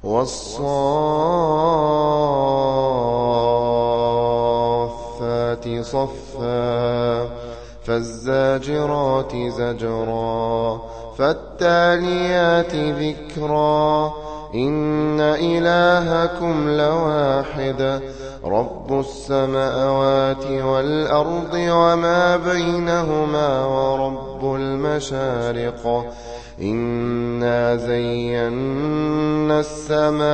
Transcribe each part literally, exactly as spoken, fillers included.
والصافات صفا فالزاجرات زجرا فالتاليات ذكرا إن إلهكم لواحد رب السماوات والأرض وما بينهما ورب المشارق إنا زينا السماء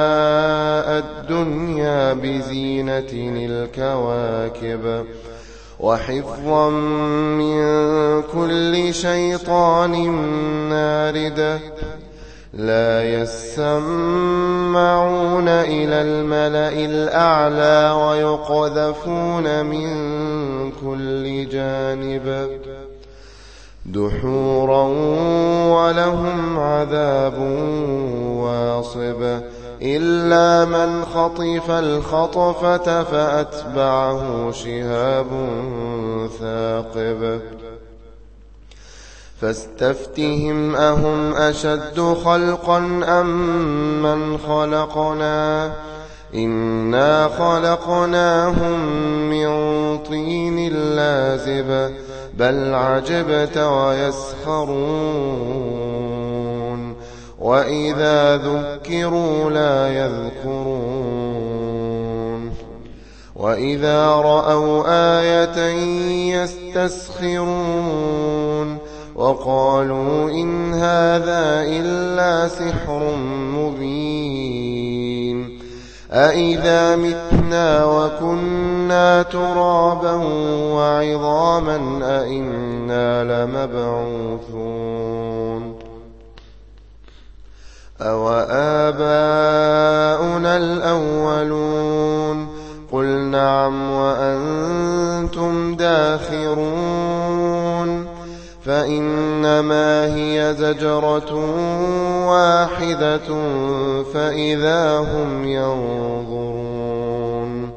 الدنيا بزينة الكواكب وحفظا من كل شيطان مارد لا يسمعون إلى الملأ الأعلى ويقذفون من كل جانب دحورا ولهم عذاب واصب إلا من خطف الخطفة فأتبعه شهاب ثاقب فاستفتهم أهم أشد خلقا أم من خلقنا إنا خلقناهم من طين لازب بل عجبت ويسخرون وإذا ذكروا لا يذكرون وإذا رأوا آية يستسخرون وقالوا إن هذا إلا سحر مبين أإذا متنا وكنا ترابا وعظاما أإنا لمبعوثون أوآباؤنا الأولون قل نعم وأنتم داخرون فإنما هي زجرة واحدة فإذا هم ينظرون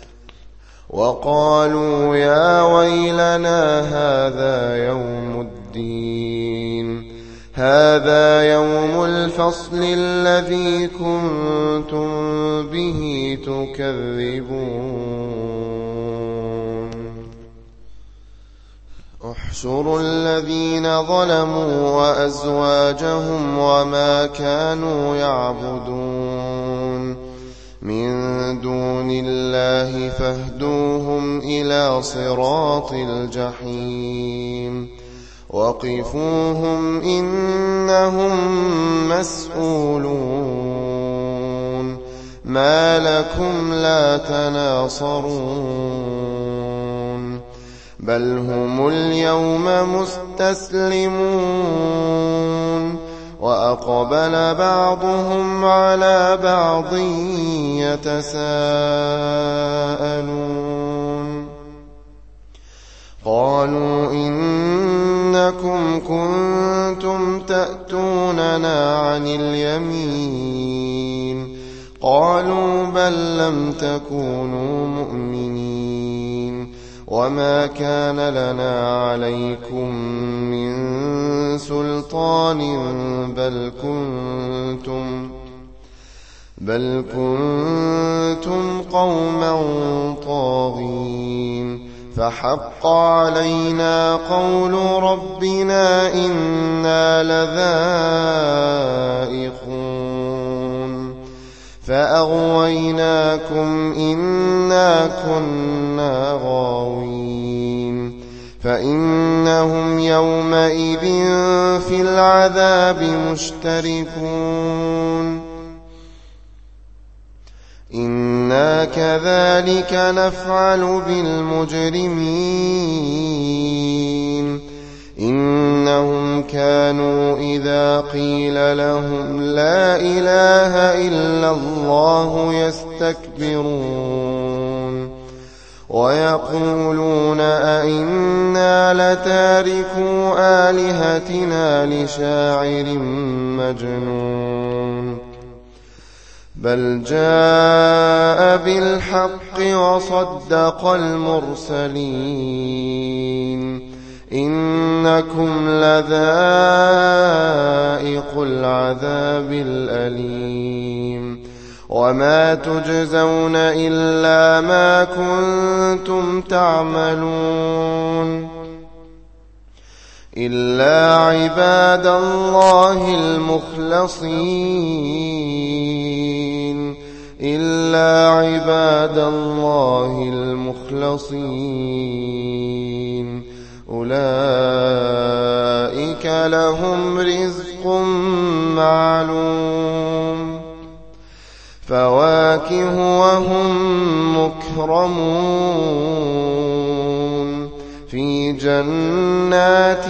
وقالوا يا ويلنا هذا يوم الدين هذا يوم الفصل الذي كنتم به تكذبون احشروا الذين ظلموا وأزواجهم وما كانوا يعبدون من دون الله فاهدوهم إلى صراط الجحيم وقفوهم إنهم مسؤولون ما لكم لا تناصرون بل هم اليوم مستسلمون وأقبل بعضهم على بعض يتساءلون قالوا إنكم كنتم تأتوننا عن اليمين قالوا بل لم تكونوا مؤمنين وما كان لنا عليكم من سلطان بل كنتم بل كنتم قوما طاغين فحق علينا قول ربنا إنا لذائقون فأغويناكم إنا كنا غاوين فإنهم يومئذ في العذاب مشتركون إنا كذلك نفعل بالمجرمين إنهم كانوا إذا قيل لهم لا إله إلا الله يستكبرون ويقولون أئنا لتاركو آلهتنا لشاعر مجنون بل جاء بالحق وصدق المرسلين إنكم لذائق العذاب الأليم وما تجزون إلا ما كنتم تعملون إلا عباد الله المخلصين إلا عباد الله المخلصين أولئك لهم رزق معلوم فواكه وهم مكرمون في جنات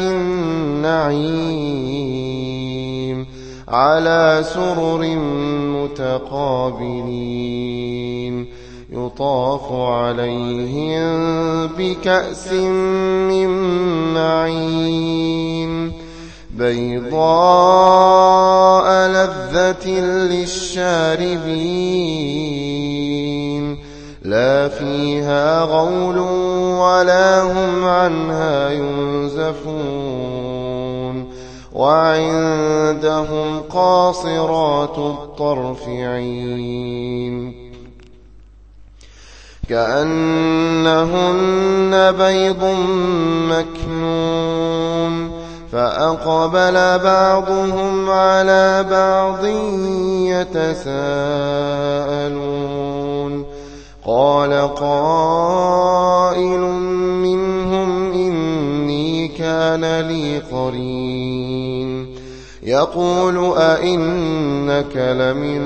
النعيم على سرر متقابلين يطاف عليهم بكأس من معين بيضاء لذة للشاربين لا فيها غول ولا هم عنها ينزفون وعندهم قاصرات الطرف عين كأنهن بيض مكنون فأقبل بعضهم على بعض يتساءلون قال قائل منهم إني كان لي قرين يقول أئنك لمن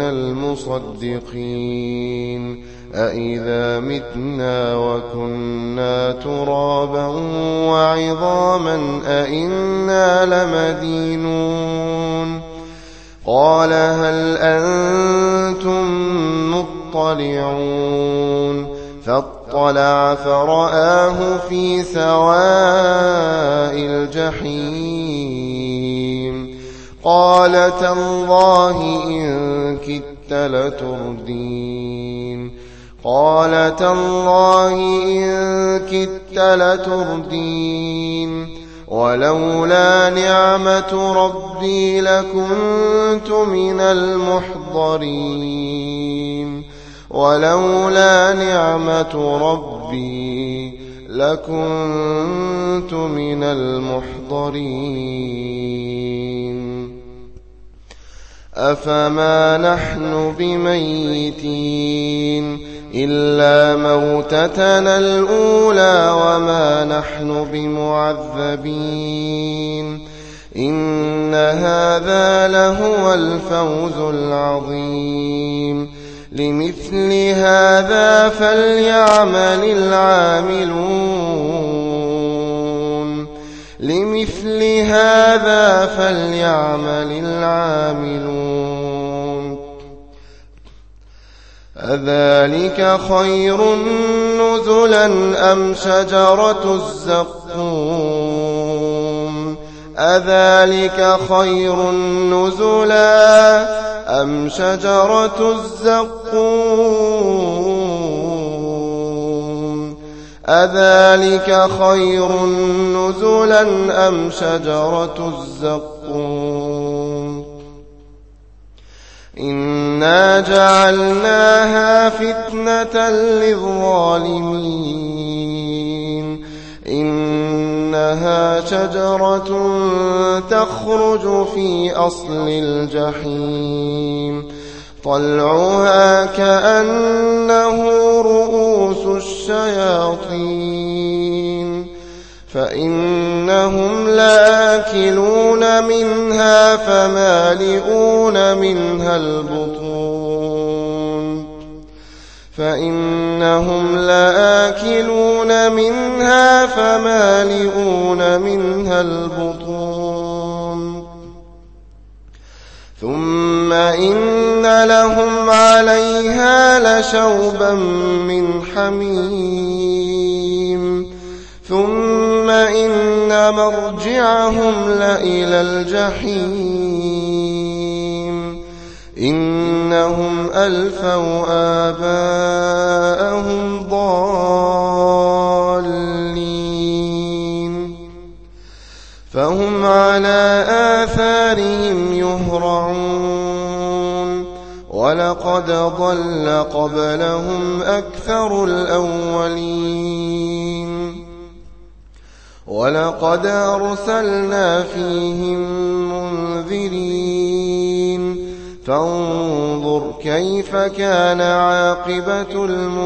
المصدقين أإذا متنا وكنا ترابا وعظاما أئنا لمدينون قال هل أنتم مطلعون فاطلع فرآه في سواء الجحيم قال تالله إن كدت لتردين قال تالله إن كدت لتردين ولولا نعمة ربي لكنت من المحضرين ولولا نعمة ربي لكنت من المحضرين أفما نحن بميتين إلا موتتنا الأولى وما نحن بمعذبين إن هذا لهو الفوز العظيم لمثل هذا فليعمل العاملون لمثل هذا فليعمل العاملون أذلك خير نزلا أم شجرة الزقوم أذلك خير نزلا أم شجرة الزقوم أذلك خير نزلا أم شجرة الزقوم إنا جعلناها فتنة للظالمين إنها شجرة تخرج في أصل الجحيم طلعها كأنه رؤوس الشياطين فإنهم لآكلون منها فمالئون منها البطون فإنهم لآكلون منها فمالئون منها البطون ثم إن لهم عليها لشوبا من حميم ثم إن مرجعهم لإلى الجحيم إنهم ألفوا آباءهم ضالين ولقد ضل قبلهم أكثر الأولين ولقد أرسلنا فيهم منذرين فانظر كيف كان عاقبة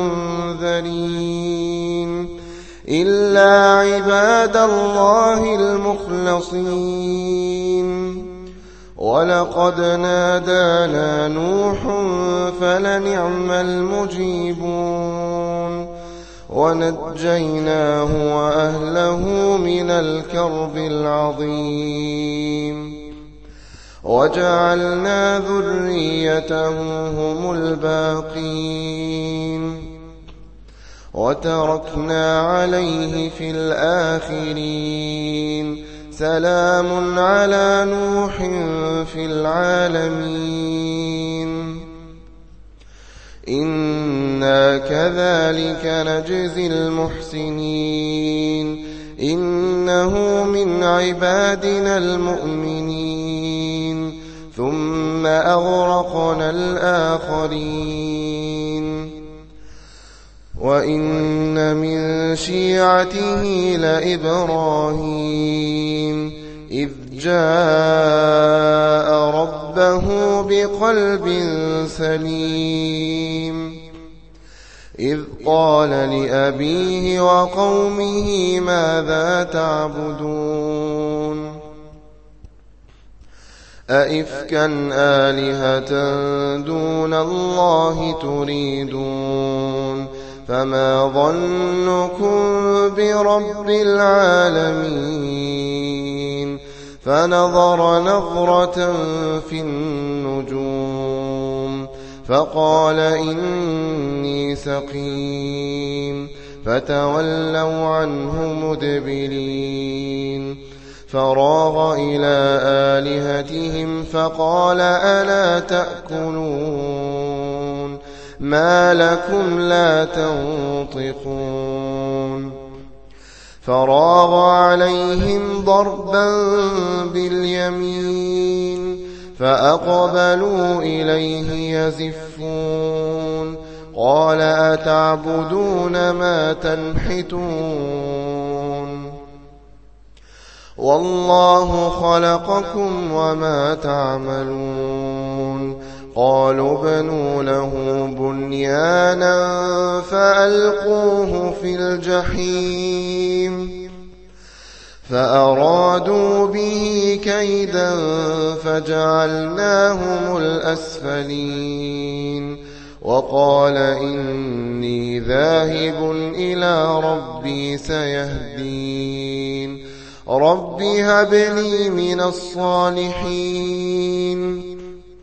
المنذرين إلا عباد الله المخلصين ولقد نادانا نوح فلنعم المجيبون ونجيناه وأهله من الكرب العظيم وجعلنا ذريته هم الباقين وتركنا عليه في الآخرين سلام على نوح في العالمين إنا كذلك نجزي المحسنين إنه من عبادنا المؤمنين ثم أغرقنا الآخرين وإن من شيعته لإبراهيم إذ جاء ربه بقلب سليم إذ قال لأبيه وقومه ماذا تعبدون أئفكا آلهة دون الله تريدون فما ظنكم برب العالمين فنظر نظرة في النجوم فقال إني سقيم فتولوا عنه مدبرين فراغ إلى آلهتهم فقال ألا تأكلون ما لكم لا تنطقون فراغ عليهم ضربا باليمين فأقبلوا إليه يزفون قال أتعبدون ما تنحتون والله خلقكم وما تعملون قالوا ابنوا له بنيانا فألقوه في الجحيم فأرادوا به كيدا فجعلناهم الأسفلين وقال إني ذاهب إلى ربي سيهدين رب هب لي من الصالحين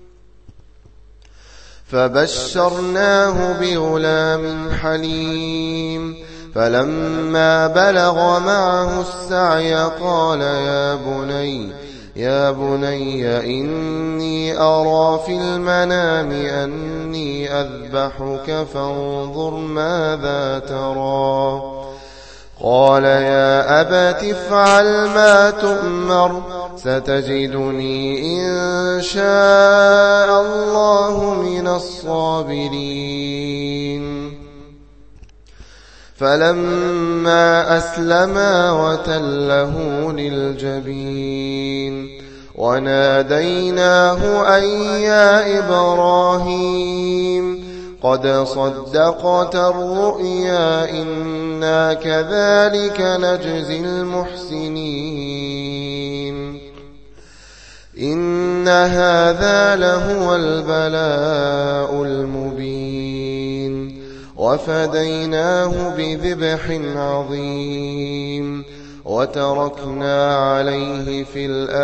فبشرناه بغلام حليم فلما بلغ معه السعي قال يا بني يا بني إني أرى في المنام أني أذبحك فانظر ماذا ترى قال يا أبت افعل ما تؤمر ستجدني إن شاء الله من الصابرين فلما أسلما وتله للجبين وناديناه أن يا إبراهيم قد صدقت الرؤيا إنا كذلك نجزي المحسنين إن هذا لهو البلاء المبين وفديناه بذبح عظيم وتركنا عليه في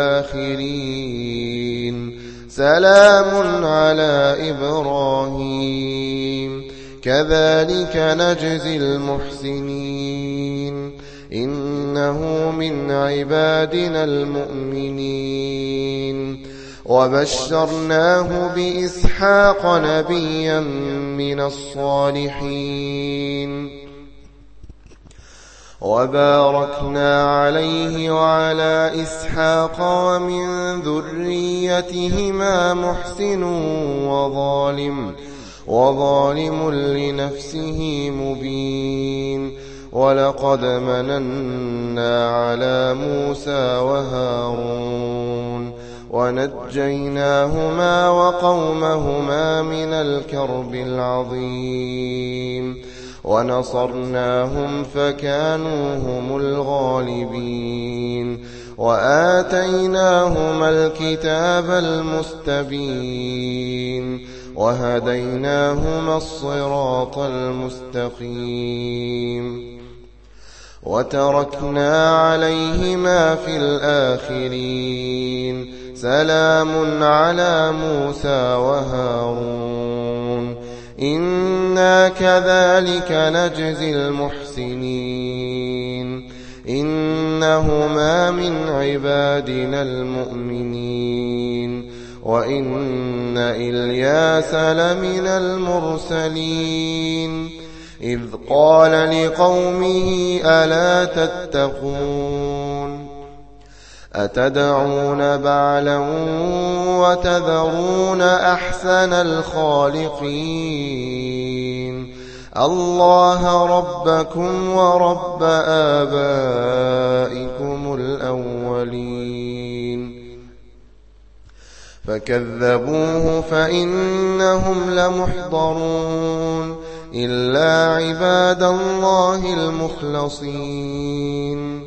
الآخرين سلام على إبراهيم كذلك نجزي المحسنين إنه من عبادنا المؤمنين وبشرناه بإسحاق نبيا من الصالحين وباركنا عليه وعلى إسحاق ومن ذريتهما محسن وظالم وظالم لنفسه مبين ولقد مننا على موسى وهارون ونجيناهما وقومهما من الكرب العظيم ونصرناهم فكانوا هم الغالبين وآتيناهما الكتاب المستبين وهديناهما الصراط المستقيم وتركنا عليهما في الآخرين سلام على موسى وهارون إنا كذلك نجزي المحسنين إنهما من عبادنا المؤمنين وإن إلياس لمن المرسلين إذ قال لقومه ألا تتقون أتدعون بعلا وتذرون أحسن الخالقين الله ربكم ورب آبائكم الأولين فكذبوه فإنهم لمحضرون إلا عباد الله المخلصين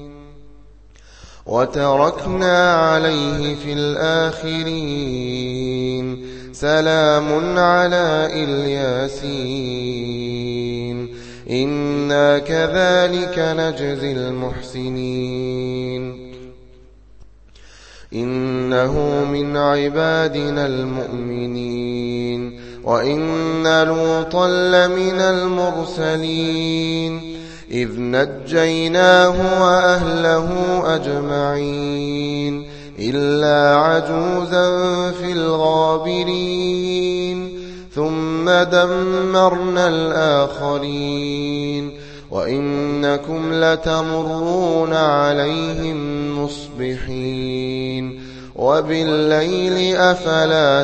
وتركنا عليه في الآخرين سلام على الياسين إنا كذلك نجزي المحسنين إنه من عبادنا المؤمنين وإن لوطا لمن المرسلين إذ نجيناه وأهله أجمعين إلا عجوزا في الغابرين ثم دمرنا الآخرين وإنكم لتمرون عليهم مصبحين وبالليل أفلا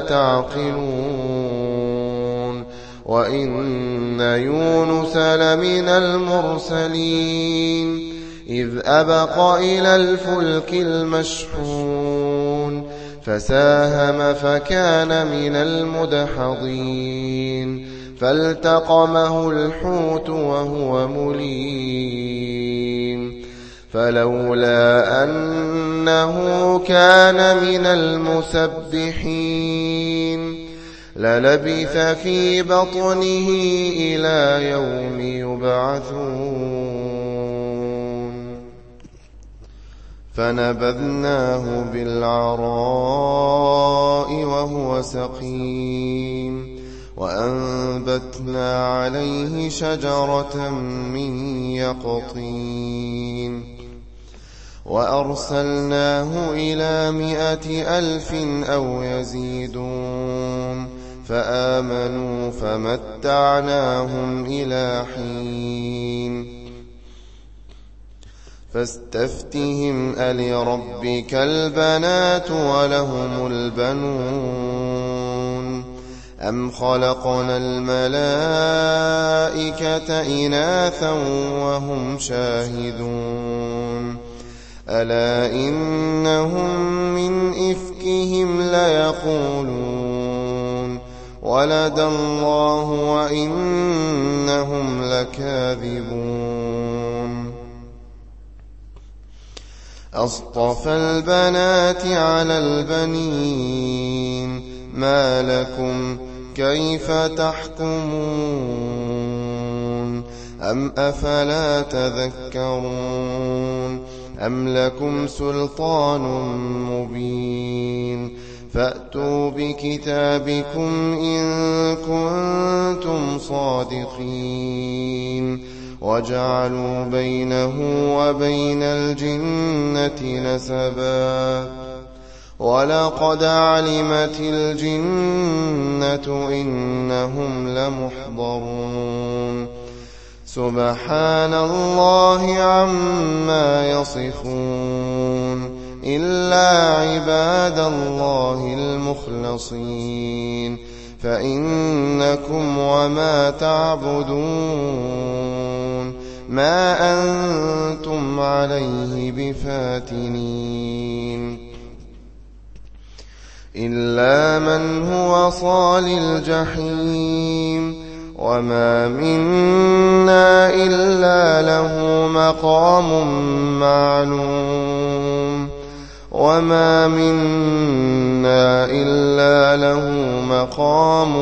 تعقلون وإن يونس لمن المرسلين إذ أبق إلى الفلك المشحون فساهم فكان من المدحضين فالتقمه الحوت وهو مليم فلولا أنه كان من المسبحين للبث في بطنه إلى يوم يبعثون فنبذناه بالعراء وهو سقيم وأنبتنا عليه شجرة من يقطين وأرسلناه إلى مائة ألف أو يزيدون فآمنوا فمتعناهم إلى حين فاستفتهم ألربك البنات ولهم البنون أم خلقنا الملائكة إناثا وهم شاهدون ألا إنهم من إفكهم ليقولون ولد الله وإنهم لكاذبون أصطفى البنات على البنين ما لكم كيف تحكمون أم أفلا تذكرون أم لكم سلطان مبين فأتوا بكتابكم إن كنتم صادقين وجعلوا بينه وبين الجنة نسبا ولقد علمت الجنة إنهم لمحضرون سبحان الله عما يصفون إلا عباد الله المخلصين فإنكم وما تعبدون ما أنتم عليه بفاتنين إلا من هو صال الجحيم وما منا إلا له مقام معلوم وما منا إلا له مقام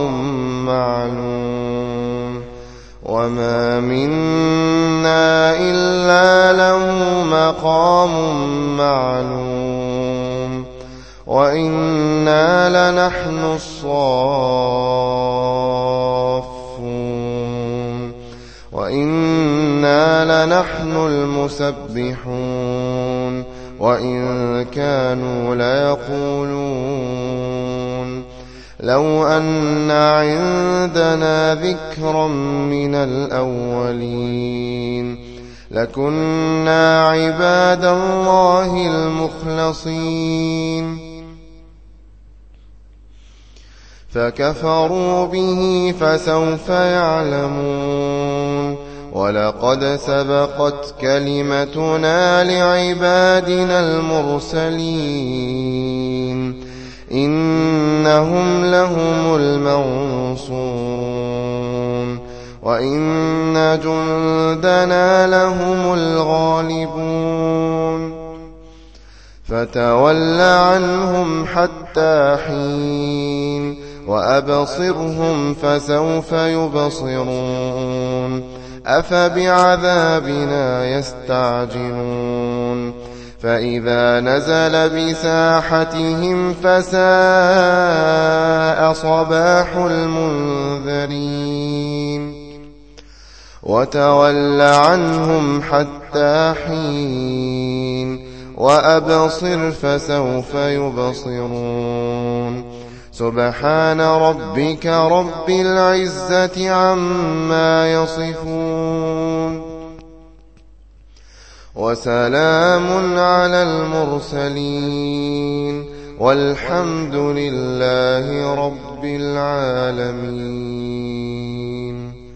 معلوم وما منا إلا له مقام معلوم وإنا لنحن الصافون وإنا لنحن المسبحون وإن كانوا ليقولون لو أن عندنا ذكرا من الأولين لكنا عباد الله المخلصين فكفروا به فسوف يعلمون ولقد سبقت كلمتنا لعبادنا المرسلين إنهم لهم المنصورون وإن جندنا لهم الغالبون فتول عنهم حتى حين وأبصرهم فسوف يبصرون أفبعذابنا يستعجلون فإذا نزل بساحتهم فساء صباح المنذرين وتول عنهم حتى حين وأبصر فسوف يبصرون سبحان ربك رب العزة عما يصفون وسلام على المرسلين والحمد لله رب العالمين.